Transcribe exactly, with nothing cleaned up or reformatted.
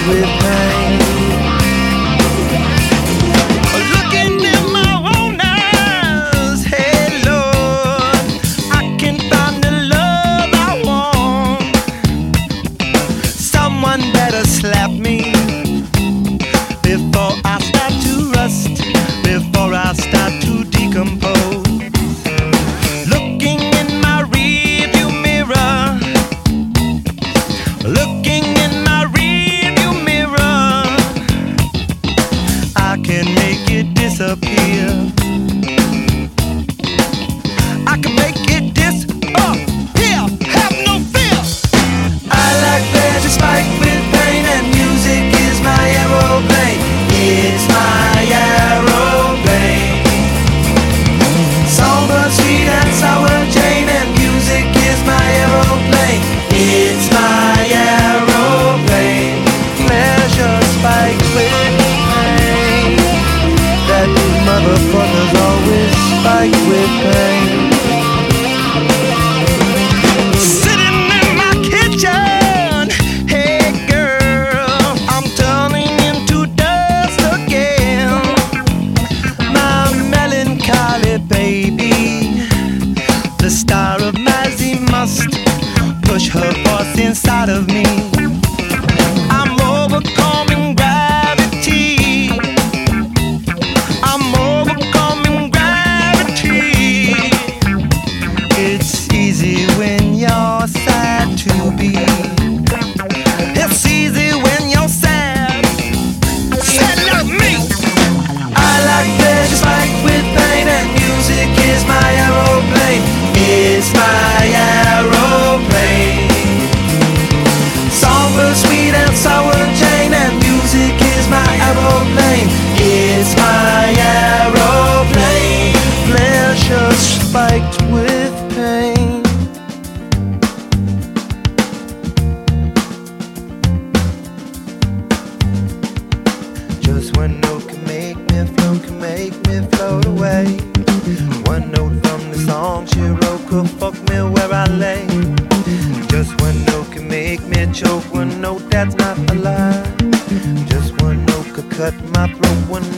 with pain. Looking in my own eyes, hey Lord, I can find the love I want. Someone better slap me before I start to rust, before I start to decompose. Looking in my rearview mirror, looking in my rearview mirror, I can make it disappear. I can make it disappear. Have no fear. I like pleasure spiked with pain, and music is my aeroplane. It's my aeroplane. Somber, sweet and sour Jane, and music is my aeroplane. It's my aeroplane. Pleasure spiked with pain. That motherfucker's always spiked with pain. Sitting in my kitchen, hey girl, I'm turning into dust again. My melancholy baby, the star of Mazzy must push her voice inside of me. I'm overcoming gravity. I'm overcoming gravity. It's easy when you're sad to be. It's easy when you're sad. Sad like me. I like pleasure spiked with pain, and music is my aeroplane. It's my aeroplane. Somber, sweet and sour Jane, and music is my aeroplane. It's my aeroplane. Pleasure spiked with pain. Just one note can make me float, can make me float away. One note from the song she wrote could fuck me where I lay. Just one note can make me choke, one note that's not a lie. Just one note could cut my throat, one